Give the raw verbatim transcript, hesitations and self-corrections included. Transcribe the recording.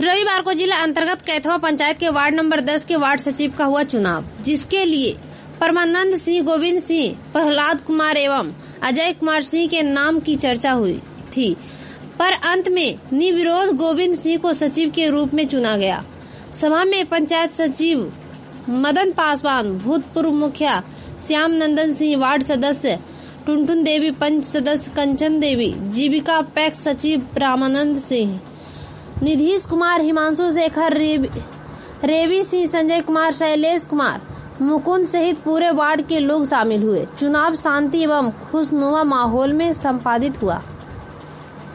रविवार को जिला अंतर्गत कैथवा पंचायत के वार्ड नंबर दस के वार्ड सचिव का हुआ चुनाव, जिसके लिए परमानंद सिंह, गोविंद सिंह, प्रहलाद कुमार एवं अजय कुमार सिंह के नाम की चर्चा हुई थी, पर अंत में निर्विरोध गोविंद सिंह को सचिव के रूप में चुना गया। सभा में पंचायत सचिव मदन पासवान, भूतपूर्व मुखिया श्याम नंदन सिंह, वार्ड सदस्य टुनटुन देवी, पंच सदस्य कंचन देवी, जीविका पैक्स सचिव रामानंद सिंह, निधीश कुमार, हिमांशु शेखर, रेवी, रेवी सिंह, संजय कुमार, शैलेश कुमार, मुकुंद सहित पूरे वार्ड के लोग शामिल हुए। चुनाव शांति एवं खुशनुमा माहौल में संपादित हुआ।